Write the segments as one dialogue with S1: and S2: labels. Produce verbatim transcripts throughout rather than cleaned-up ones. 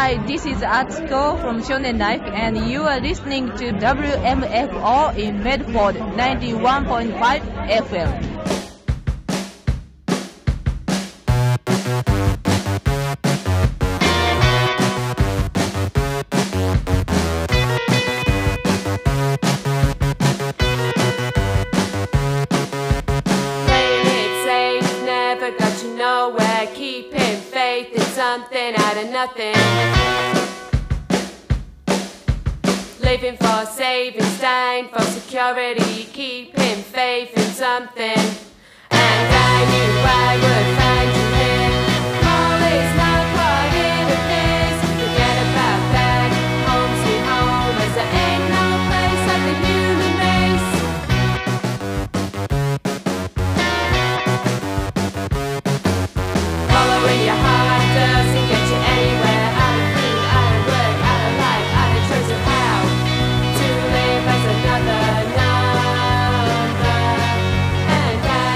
S1: Hi, this is Atsuko from Shonen Life, and you are listening to W M F O in Medford ninety-one point five F M.
S2: Nowhere, keeping faith in something out of nothing. Living for saving, staying for security, keeping faith in something. And I knew I would find you here. All is not what it appears. Forget about that. Home sweet home, as there ain't no place like the human race. Following your heart doesn't get you anywhere. Out of food, out of work, out of life, out of choice of how to live as another number. And I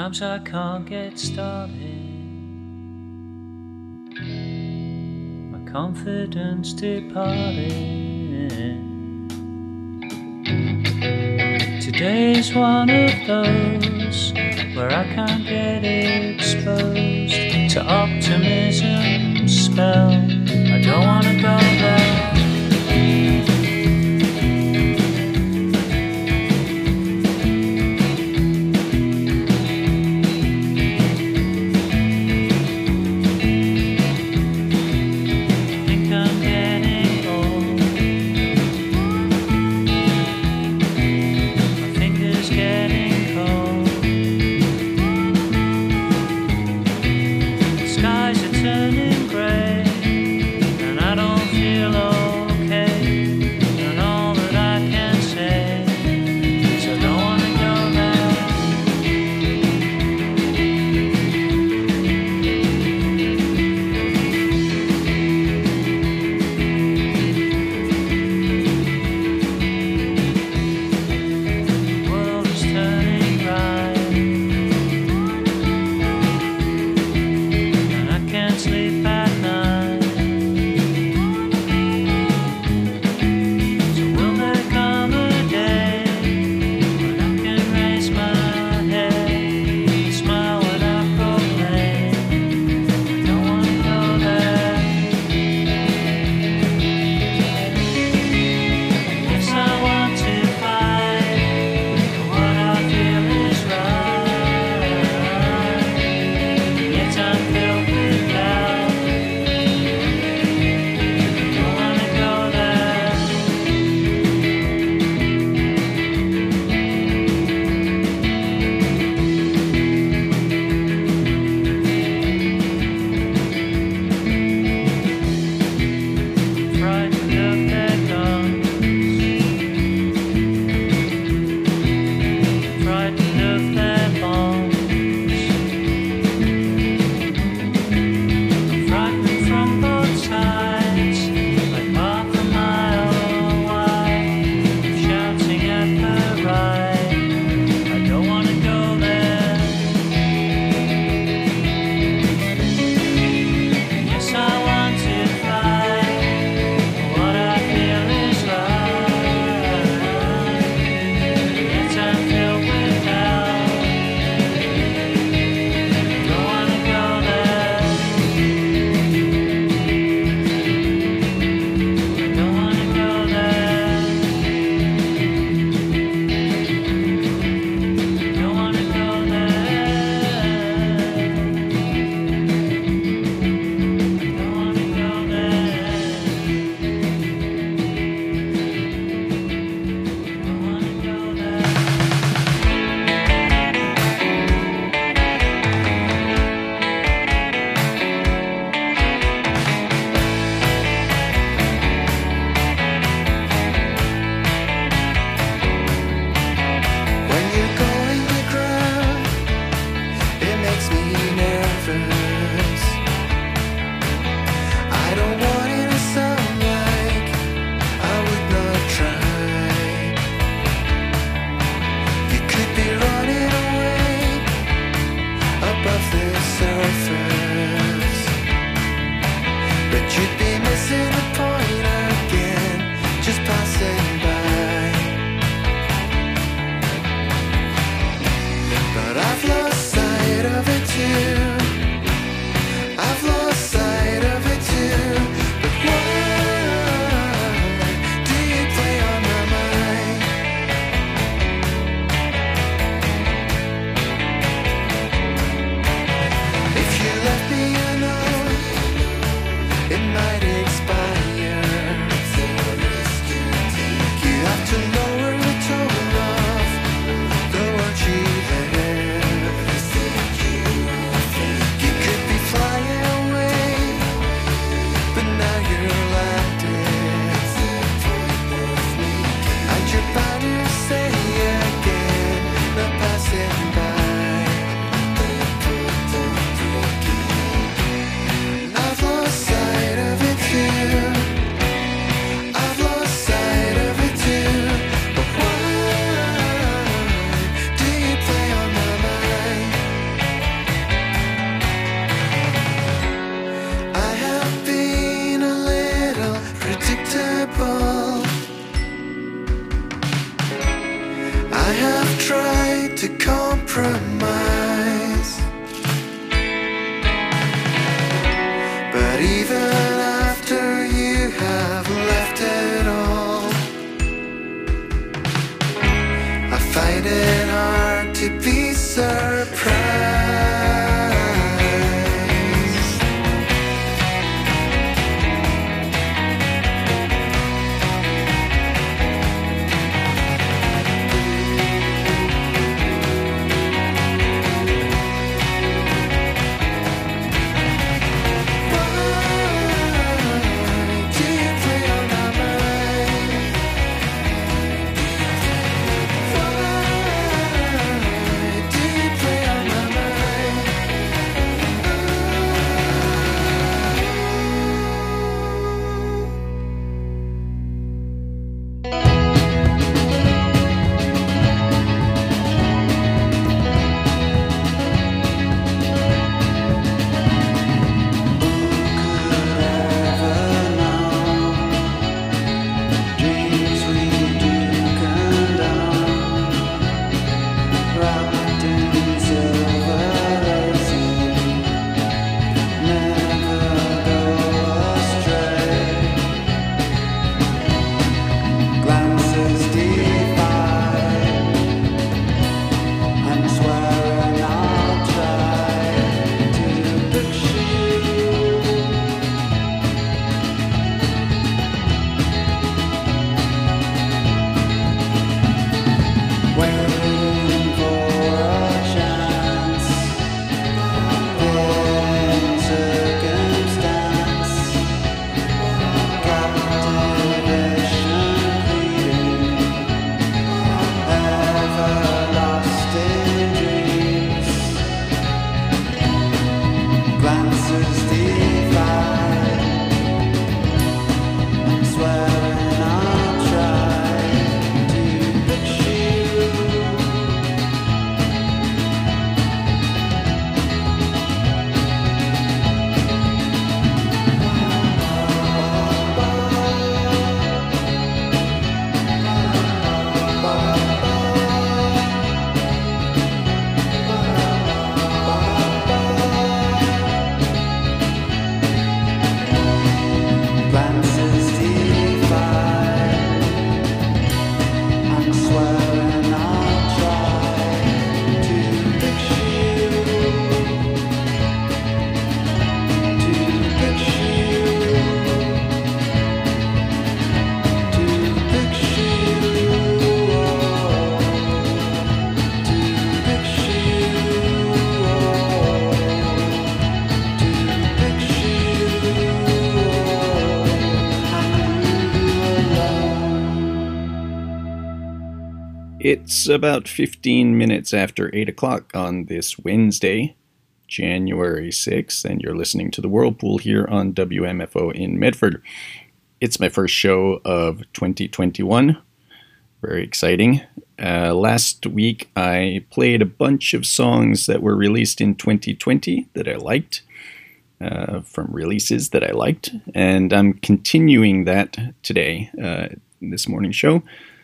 S3: Sometimes I can't get started. My confidence departed. Today's one of those where I can't get exposed to optimism's spell. I don't wanna go there. Skies are turning grey, and I don't feel
S4: I have tried to compromise, but even after you have left it all, I find it hard to be surprised.
S5: It's about fifteen minutes after eight o'clock on this Wednesday, January sixth, and you're listening to The Whirlpool here on W M F O in Medford. It's my first show of twenty twenty-one. Very exciting. Uh, last week I played a bunch of songs that were released in twenty twenty that I liked, uh, from releases that I liked, and I'm continuing that today, uh, in this morning's show.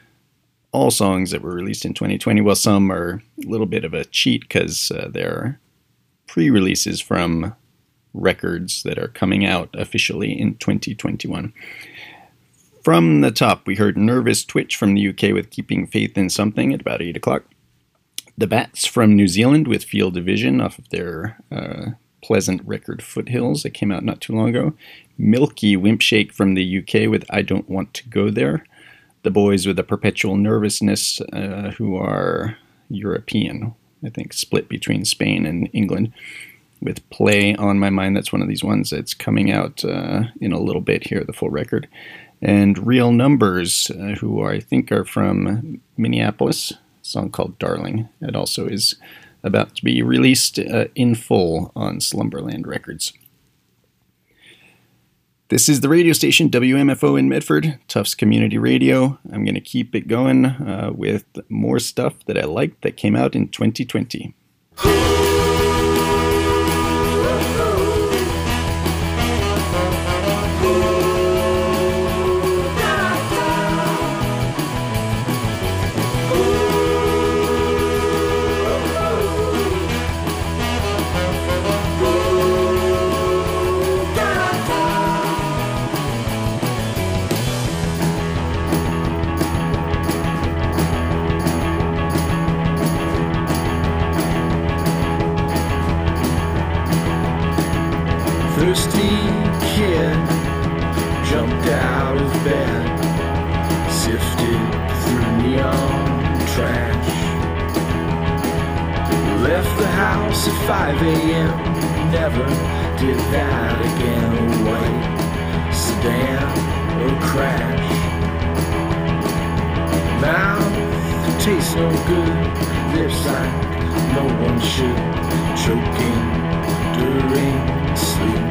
S5: All songs that were released in twenty twenty. Well, some are a little bit of a cheat because uh, they're pre-releases from records that are coming out officially in twenty twenty-one. From the top, we heard Nervous Twitch from the U K with Keeping Faith in Something at about eight o'clock. The Bats from New Zealand with Field Division off of their uh, pleasant record Foothills that came out not too long ago. Milky Wimpshake from the U K with I Don't Want to Go There. The Boys with a Perpetual Nervousness, uh, who are European, I think, split between Spain and England, with Play on My Mind. That's one of these ones that's coming out uh, in a little bit here, the full record. And Real Numbers, uh, who I think are from Minneapolis, a song called Darling. It also is about to be released uh, in full on Slumberland Records. This is the radio station W M F O in Medford, Tufts Community Radio. I'm going to keep it going uh, with more stuff that I liked that came out in twenty twenty.
S4: Ooh.
S6: thirsty kid jumped out of bed, sifted through neon trash, left the house at five a.m. Never did that again. A white sedan or crash. Mouth tastes no good, lips like no one should, choking during sleep.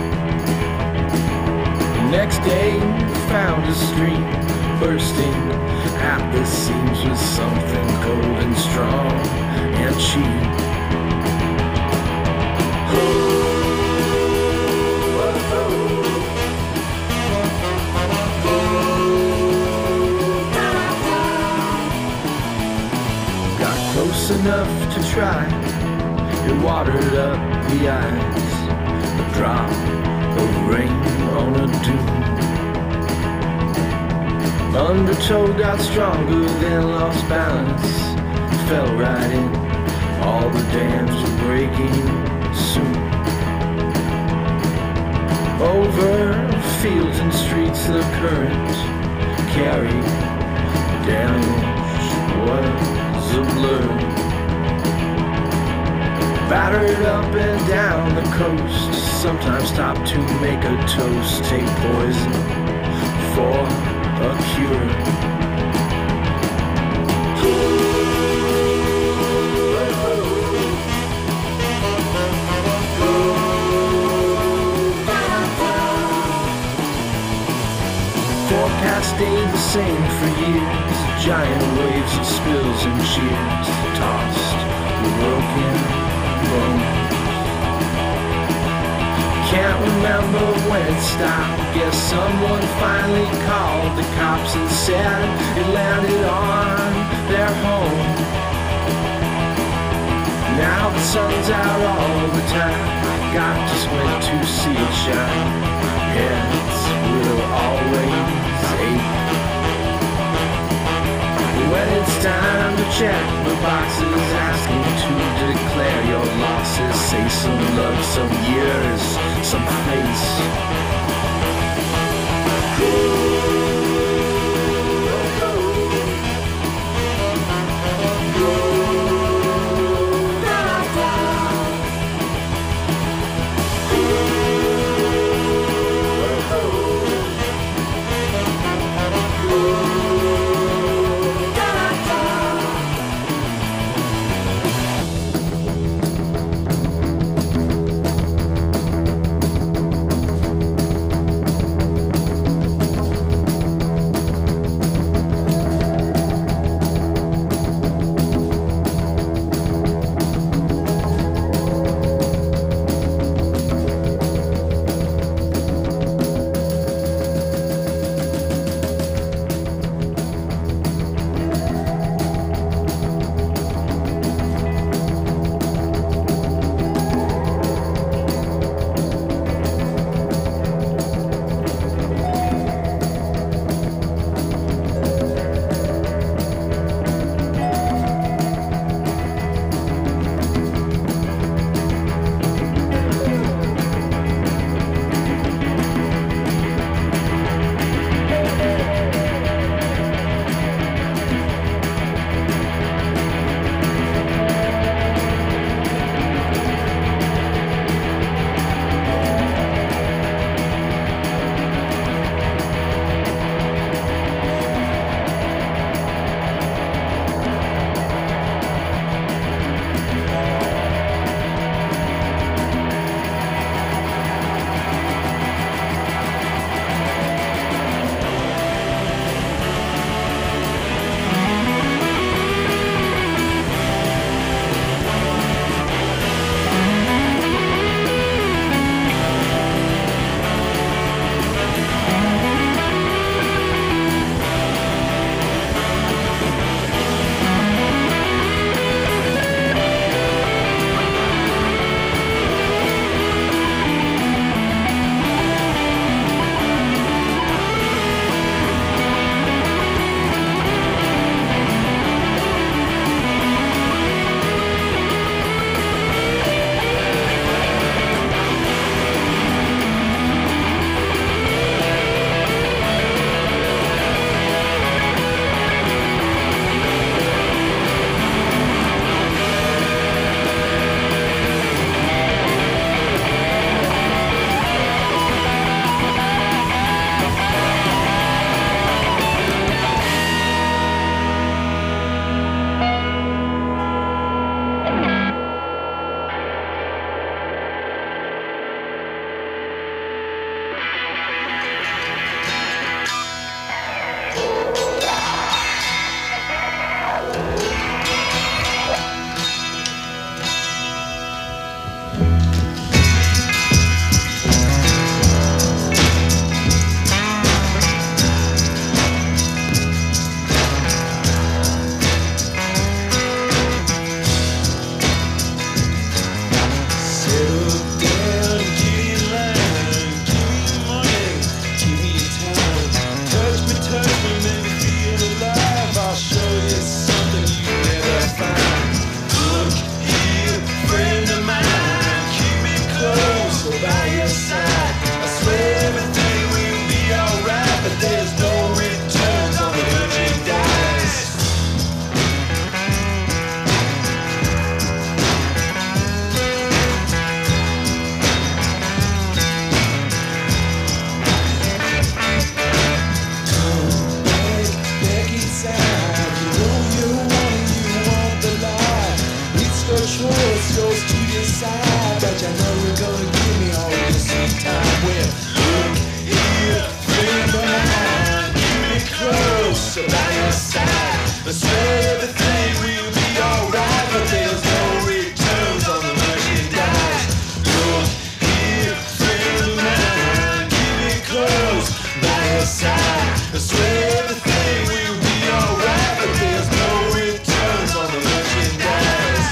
S6: Next day, found a stream bursting at the seams with something cold and strong and cheap. Got close enough to try, it watered up the eyes, a drop of rain on a dune. Undertow got stronger, then lost balance, fell right in. All the dams were breaking soon. Over fields and streets the current carried, damage was a blur. Battered up and down the coast, sometimes stop to make a toast, take poison for a cure. Forecast stayed the same for years, giant waves of spills and cheers, tossed with broken bones. Can't remember when it stopped. Guess someone finally called the cops and said it landed on their home. Now the sun's out all the time. God just went to see it shine. Heads will always ache. When it's time to check the boxes, asking to declare your losses, say some love, some years, some face. I swear everything will be alright, but there's no returns on the merchandise. Look here, friend of mine, keep it close by your side. I swear everything will be alright, but there's no returns on the merchandise.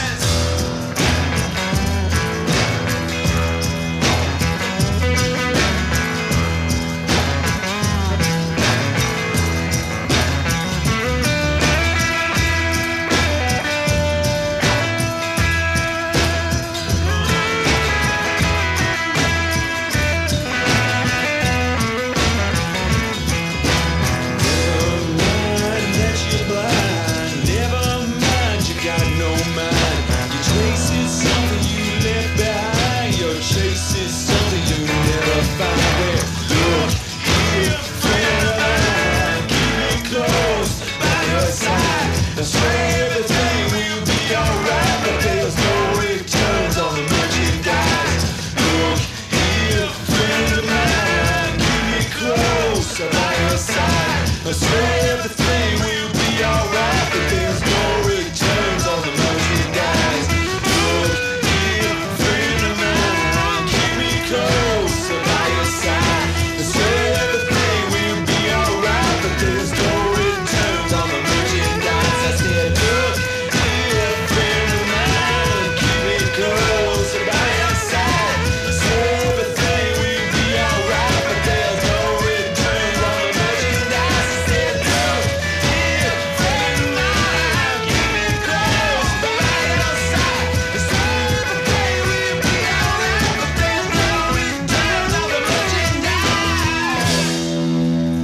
S6: I swear everything will be alright, but there's no returns on the merchandise. Look here, friend of mine, keep me close by your side. I swear everything will be alright, but there's no returns on the merchandise. Look here, friend of mine, keep me close by your side. I swear everything will be alright, but there's no returns on the merchandise. I said, look here, friend of mine, keep me close by your side. I swear everything will be alright, but there's no returns on the merchandise. I said, look here, friend of mine, keep me close by your side. I swear everything will be alright, but there's no returns on the merchandise.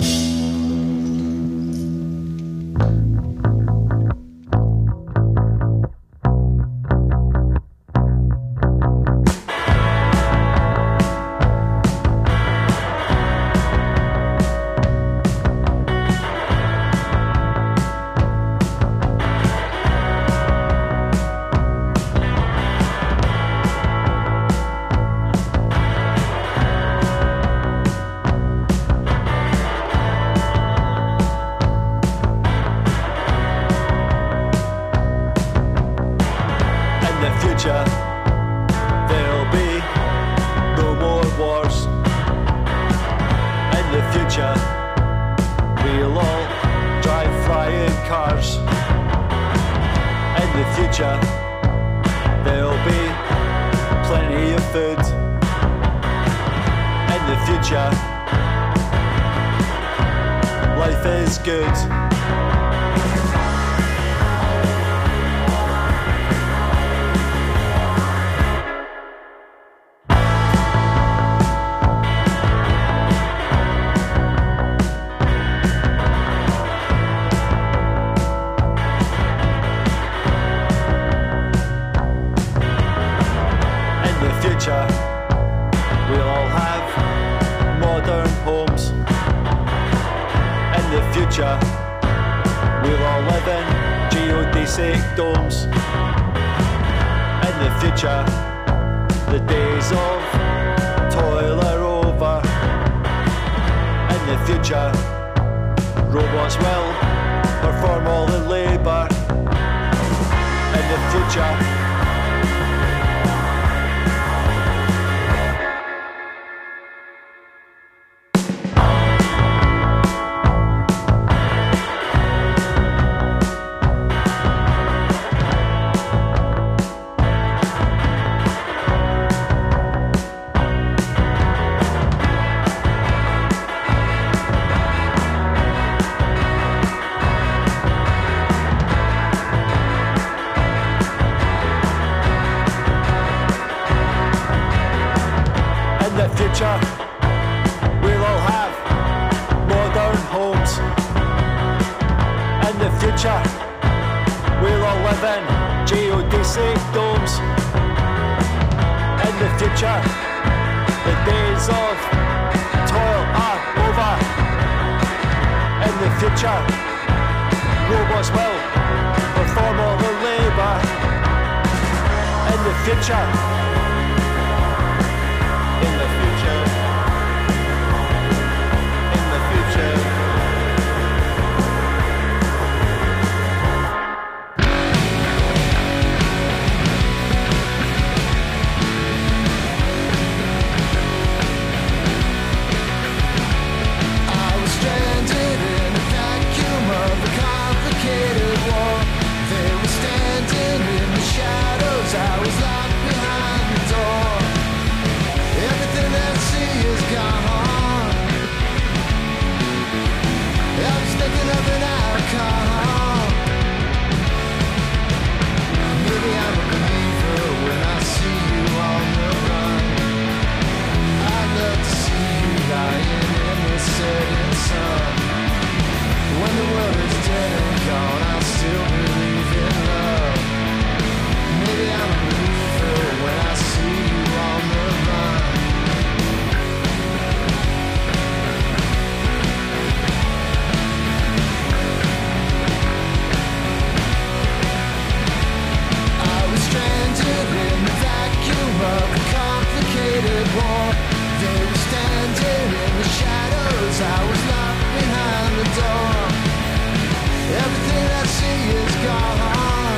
S6: In the future, there'll be no more wars. In the future, we'll all drive flying cars. In the future, there'll be plenty of food. In the future, life is good. In the future, we'll all have modern homes. In the future, we'll all live in geodesic domes. In the future, the days of toil are over. In the future, robots will perform all the labour. In the future, future, we'll all have modern homes. In the future, we'll all live in geodesic domes. In the future, the days of toil are over. In the future, robots will perform all the labour. In the future, in the future, in the future, 'cause I was locked behind the door. Everything I see is gone.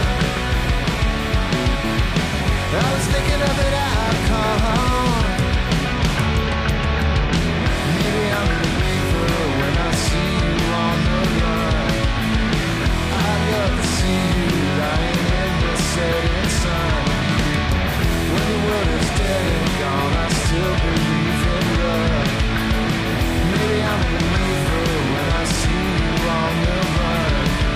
S6: I was thinking of an outcome. Maybe I'm a believer when I see you on the run. I'd love to see you lying in the setting sun. When the world is dead and gone, I still believe in love. Maybe I'm a believer when I see you on the run.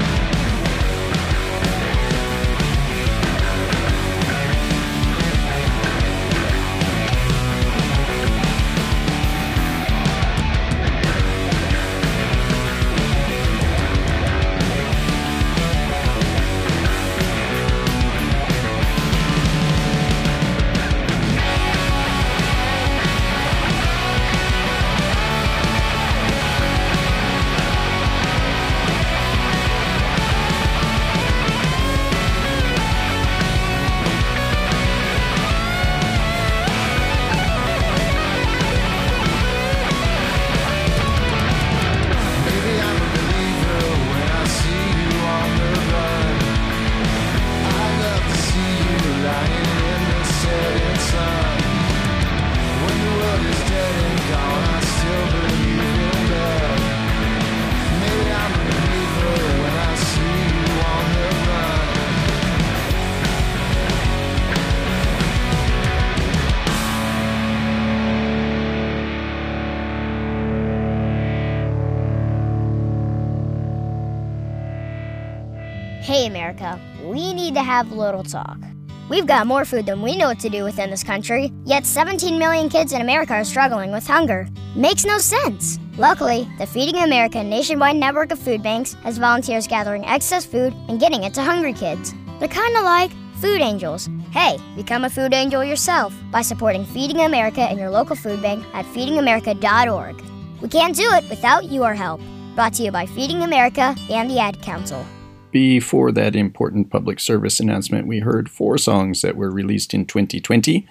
S7: Hey America, we need to have a little talk. We've got more food than we know what to do with in this country, yet seventeen million kids in America are struggling with hunger. Makes no sense. Luckily, the Feeding America nationwide network of food banks has volunteers gathering excess food and getting it to hungry kids. They're kind of like food angels. Hey, become a food angel yourself by supporting Feeding America in your local food bank at feeding america dot org. We can't do it without your help. Brought to you by Feeding America and the Ad Council.
S5: Before that important public service announcement, we heard four songs that were released in twenty twenty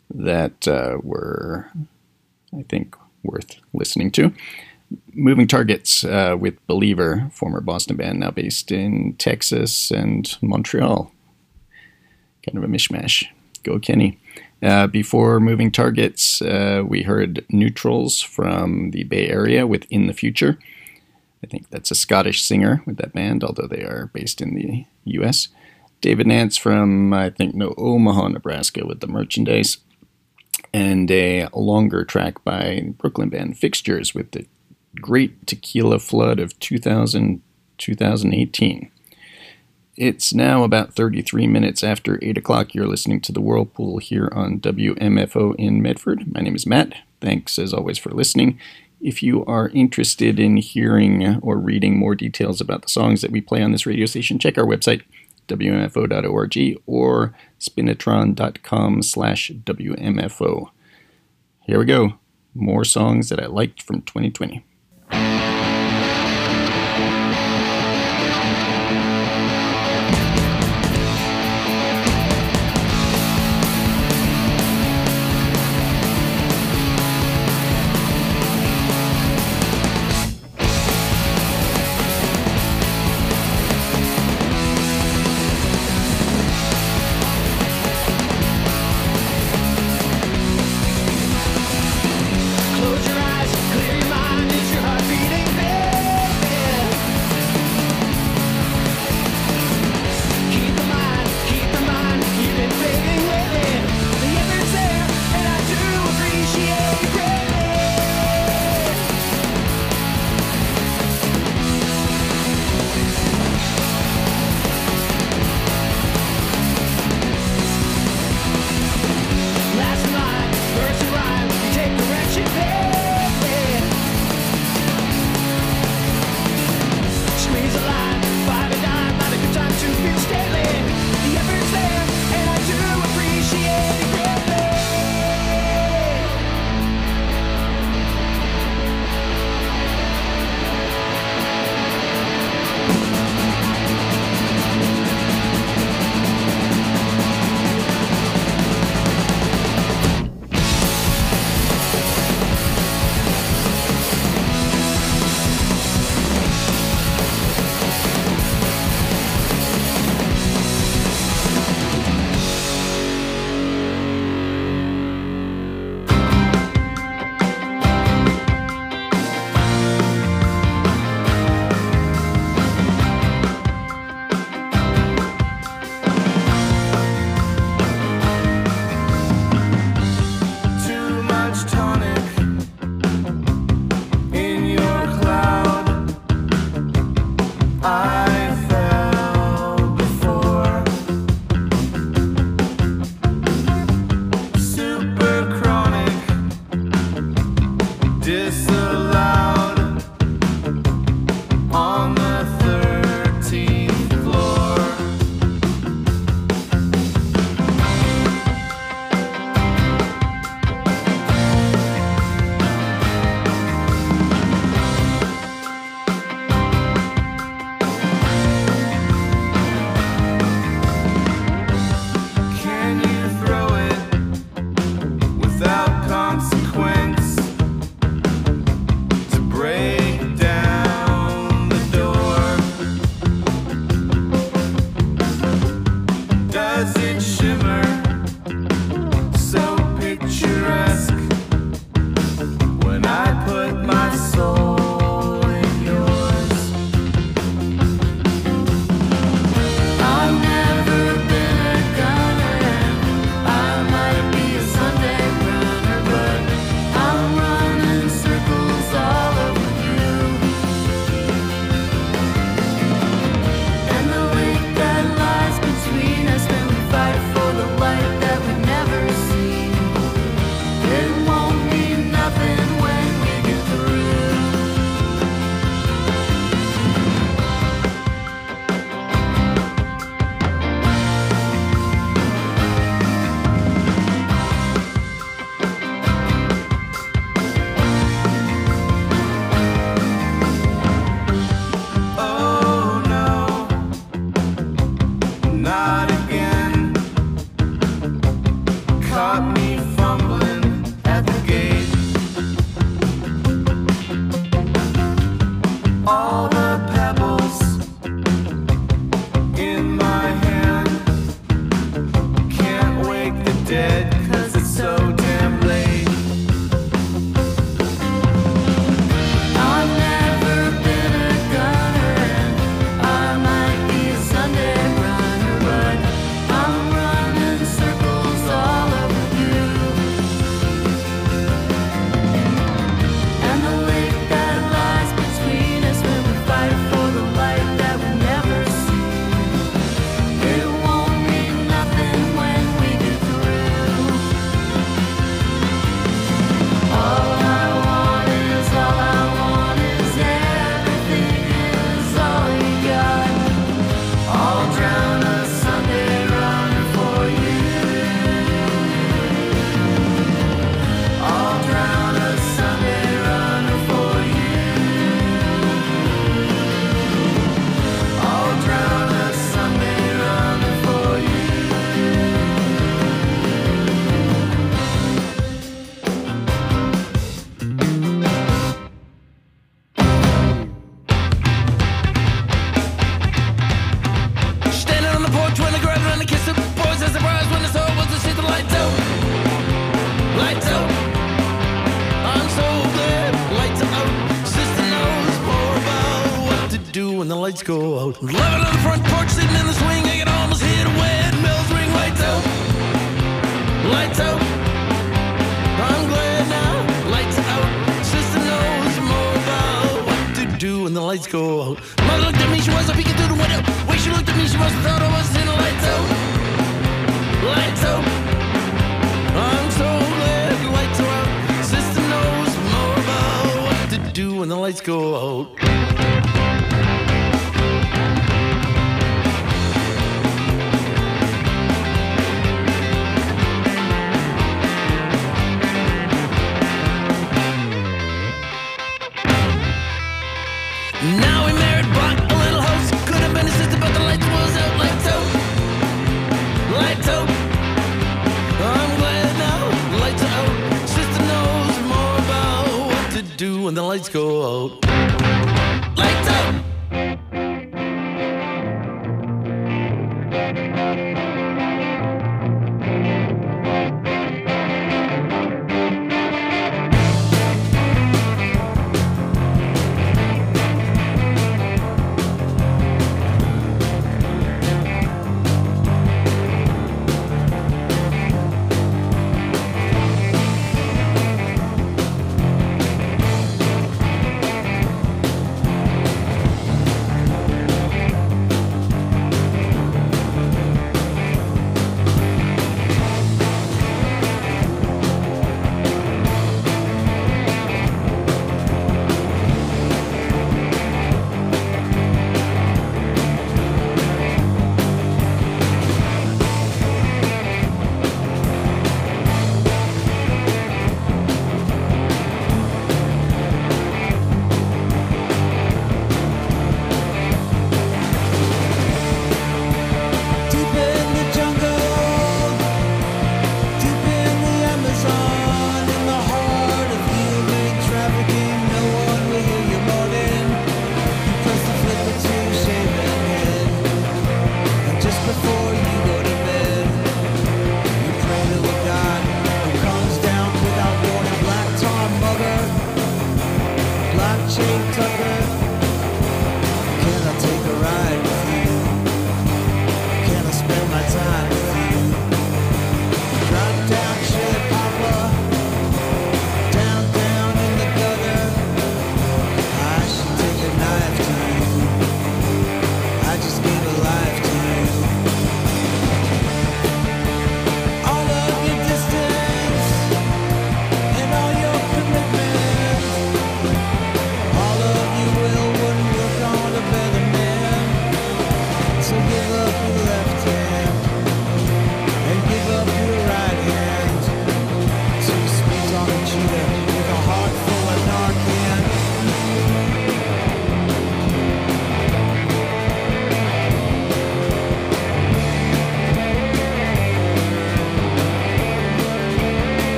S5: that uh, were, I think, worth listening to. Moving Targets uh, with Believer, former Boston band now based in Texas and Montreal. Kind of a mishmash. Go Kenny. Uh, before Moving Targets, uh, we heard Neutrals from the Bay Area with In the Future. I think that's a Scottish singer with that band, although they are based in the U S. David Nance from, I think, no, Omaha, Nebraska with The Merchandise. And a longer track by Brooklyn band Fixtures with the Great Tequila Flood of two thousand to twenty eighteen. It's now about thirty-three minutes after eight o'clock. You're listening to The Whirlpool here on W M F O in Medford. My name is Matt. Thanks, as always, for listening. If you are interested in hearing or reading more details about the songs that we play on this radio station, check our website, W M F O dot org or spinitron dot com slash W M F O. Here we go. More songs that I liked from twenty twenty.
S6: Close your eyes, clear your mind. not again. Caught me fumbling at the gate. All the pebbles in my hand can't wake the dead, 'cause it's so damn late.
S2: I've never been a gunner, and I might be a Sunday runner, but I'm running circles all over you. And the lake that lies between us when we fight for the light that we never see, it won't mean nothing when we get through. All I want is, all I want is everything is all you got. I'll drown a Sunday runner for you. I'll drown a Sunday runner for you. I'll drown a Sunday runner for you.
S8: Standing on the porch when the girl and the kiss the boys as surprised when the soul was to see the lights out. Lights out. I'm so glad lights are out. Sister knows more about what to do when the lights go out. Living on the front porch, sitting in the swing, I can almost hear the wet bells ring. Lights out. Lights out. I'm glad now. Lights are out. Sister knows more about what to do when the lights go out. Mother looked at me, she wasn't peeking through the window. Way she looked at me, she must have thought I was in the lights out. Lights out. I'm so glad the lights are out. Sister knows more about what to do when the lights go out. Now we married, bought a little house. Could have been a sister, but the lights was out. Lights out. Lights out. I'm glad now. Lights are out. Sister knows more about what to do when the lights go out. Lights out.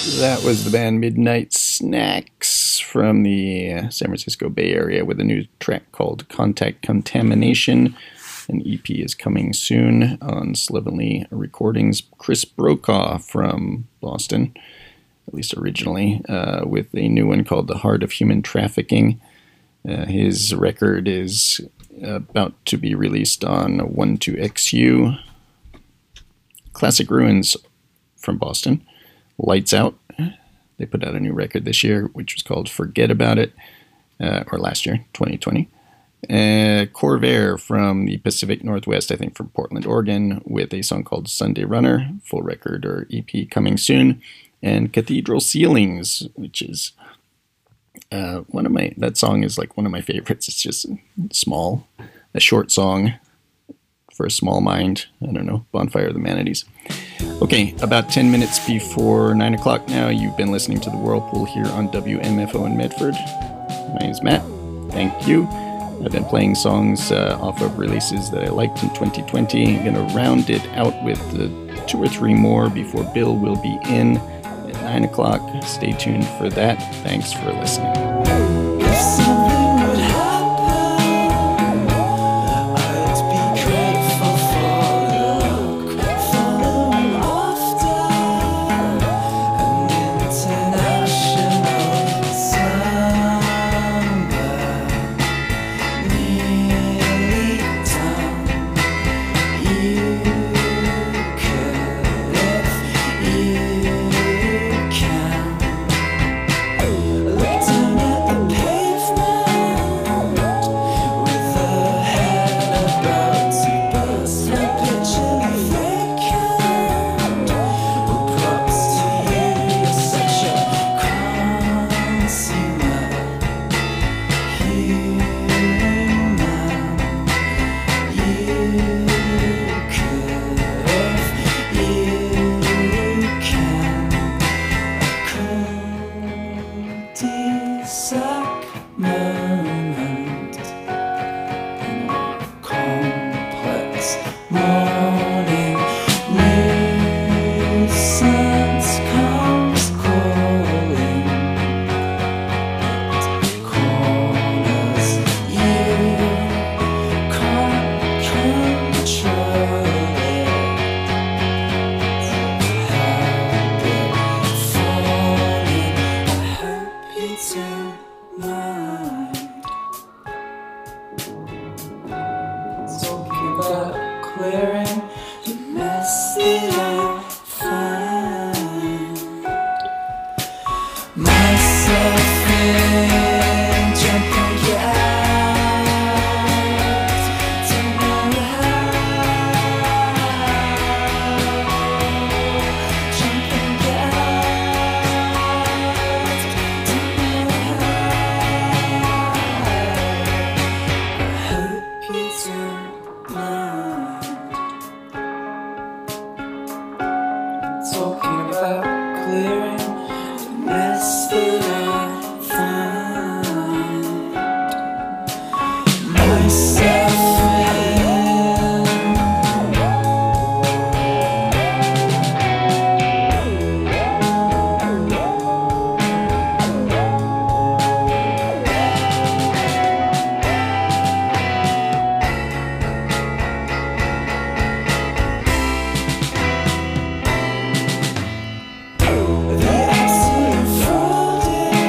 S5: That was the band Midnight Snacks from the uh, San Francisco Bay Area with a new track called Contact Contamination. An E P is coming soon on Slovenly Recordings. Chris Brokaw from Boston, at least originally, uh, with a new one called The Heart of Human Trafficking. Uh, his record is about to be released on one two X U. Classic Ruins from Boston. Lights Out. They put out a new record this year, which was called Forget About It, uh, or last year, twenty twenty. Uh, Corvair from the Pacific Northwest, I think from Portland, Oregon, with a song called Sunday Runner, full record or E P coming soon. And Cathedral Ceilings, which is uh, one of my, that song is like one of my favorites. It's just small, a short song for a small mind. I don't know, Bonfire of the Manatees. Okay, about ten minutes before nine o'clock now, you've been listening to The Whirlpool here on W M F O in Medford. My name is Matt. Thank you. I've been playing songs uh, off of releases that I liked in twenty twenty. I'm going to round it out with uh, two or three more before Bill will be in at nine o'clock. Stay tuned for that. Thanks for listening.
S6: If something would happen, I'd be grateful for luck. Following often an international slumber, nearly done. You could if you can. Look down at the pavement with a head about to burst. A picture vacant. Well, props to you, you're such a consumer human. You could if you can. Cul-de-sac moment in a complex morning. Nuisance comes crawling. It corners you. Can't control it. Help it falling. I hope you don't mind. Talking about clearing the mess that I find myself in, jumping out, don't know how, jumping out, don't know how. I hope you don't mind. Talking about clearing the mess that I find myself in. The absolute fraud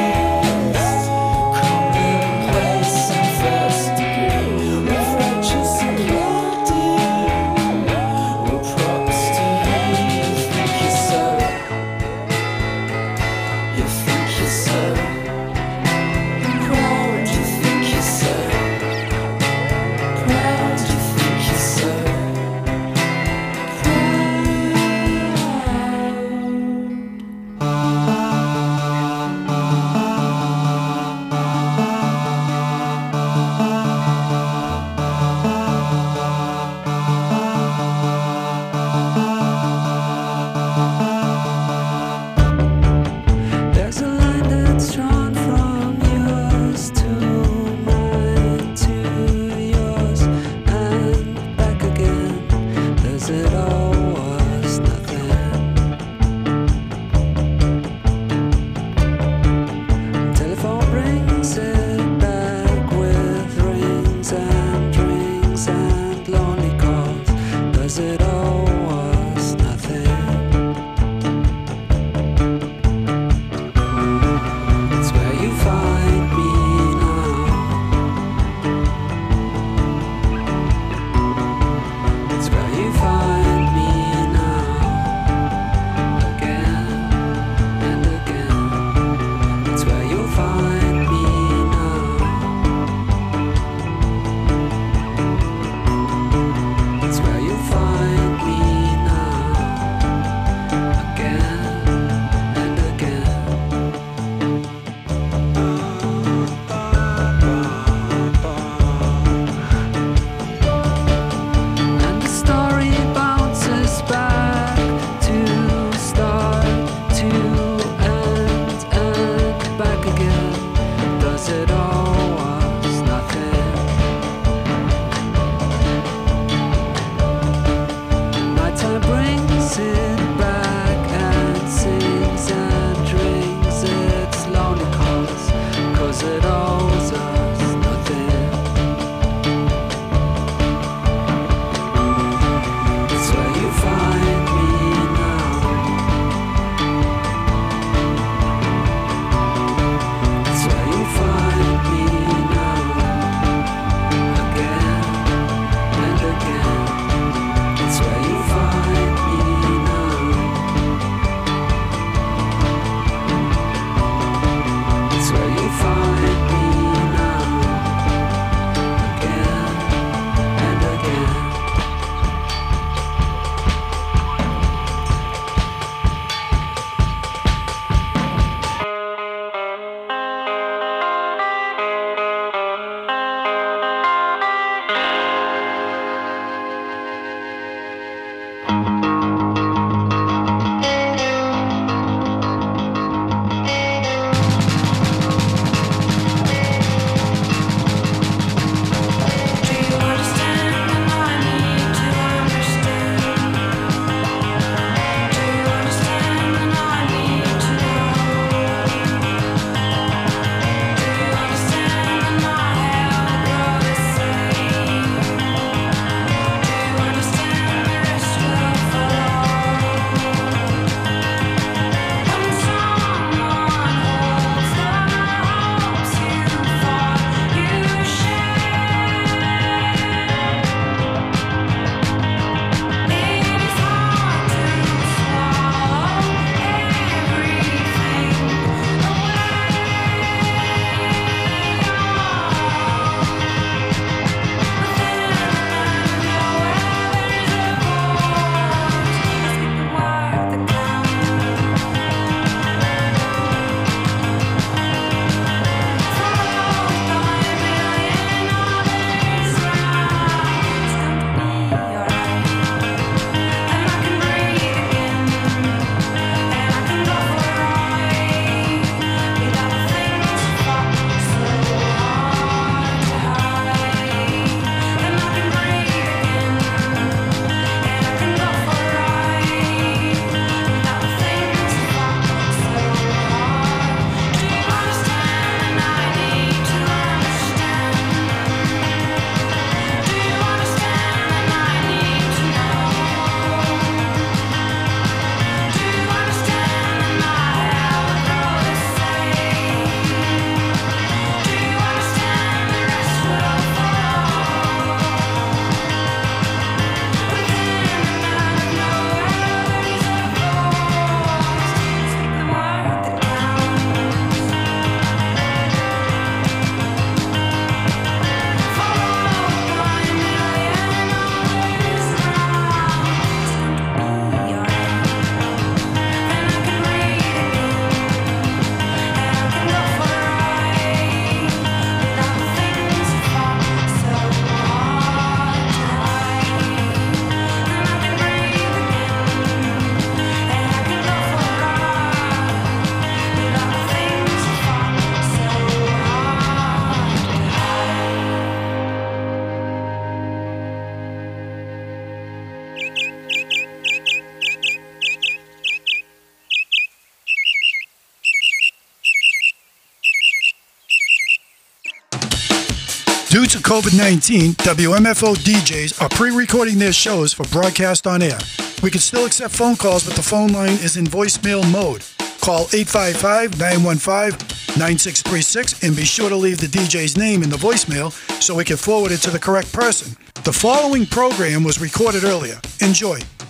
S9: Due to COVID nineteen, W M F O D Js are pre-recording their shows for broadcast on air. We can still accept phone calls, but the phone line is in voicemail mode. Call eight five five, nine one five, nine six three six and be sure to leave the D J's name in the voicemail so we can forward it to the correct person. The following program was recorded earlier. Enjoy.